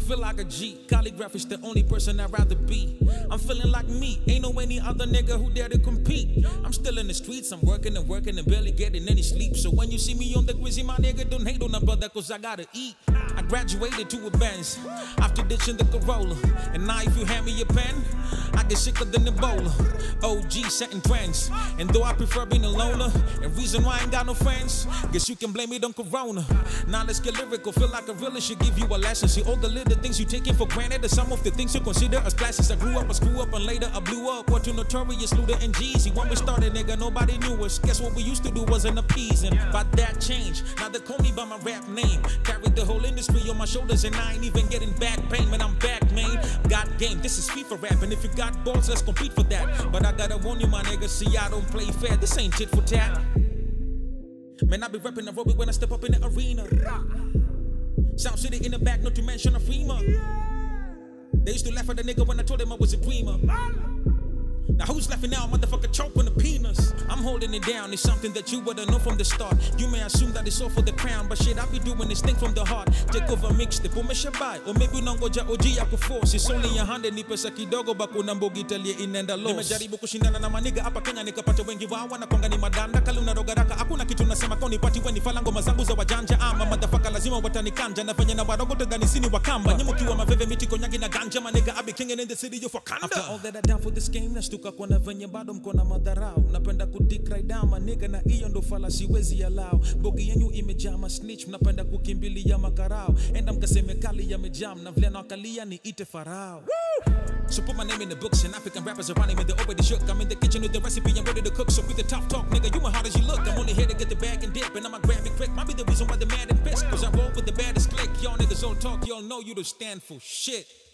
feel like a G. Calligraph is the only person I'd rather be. I'm feeling like me, ain't no any other nigga who dare to compete. I'm still in the streets, I'm working and working and barely getting any sleep. So when you see me on the Gwizzy, my nigga, don't hate on a brother, cause I gotta eat. I graduated to a Benz after ditching the Corolla. And now if you hand me a pen, I get sicker than Ebola. OG setting trends. And though I prefer being a loner, and reason why I ain't got no friends, guess you can blame it on Corona. Now let's get lyrical, feel like a realist should give you a lesson. See all the little things you taking for granted are some of the things you consider as blessings. I grew up, I screw up, and later I blew up. What to Notorious, Luda, and Jeezy. When we started, nigga, nobody knew us. Guess what we used to do wasn't appeasing. But that changed, now they call me by my rap name. Carried the whole industry on my shoulders and I ain't even getting back pain. Man, I'm back, man. Got game, this is FIFA rap. And if you got balls, let's compete for that. But I gotta warn you, my nigga, see I don't play fair. This ain't tit for tat. Man, I be rapping aerobic when I step up in the arena. Sound City in the back, not to mention a FEMA. They used to laugh at the nigga when I told them I was a dreamer. Now who's laughing now, motherfucker, choke on the penis? I'm holding it down, it's something that you would've known from the start. You may assume that it's all for the crown, but shit, I be doing this thing from the heart. Take over mixtape, umeshabai, or maybe unangoja OG yako force. It's only 100, ni pesa kidogo, bako na mbogi italia inenda loss. Nimejaribu kushindana na maniga hapa Kenya, nikapata wengi wao wanakonga ni madanda. Kali unarogaraka, hakuna kitu nasema koni pati weni falango mazangu za wajanja. Ama motherfucker lazima watanikanja, na venye na wadogo tadhani sini wakamba. Nyimu kiwa maveve miti konyagi na ganja, maniga I be kingin' in the city of Wakanda. After all that I done for this game, nastuka kwa na venye bado mkona madharau. Napenda kudik right down maniga, na iyo ndo fala siwezi allow. Bogi yenyu imejama snitch, mnapenda kukimbilia makarao. Enda mkaseme kali yamejam, na vile nakalia ni ite farao. So put my name in the books, and African rappers around me, they're already shook. I'm in the kitchen with the recipe, I'm ready to cook. So with the tough talk, nigga, you as hard as you look. I'm only here to get the bag and dip, and I'ma grab it quick. Might be the reason why they're mad and pissed, cause I roll with the baddest clique. Y'all niggas don't talk, y'all know you don't stand for shit.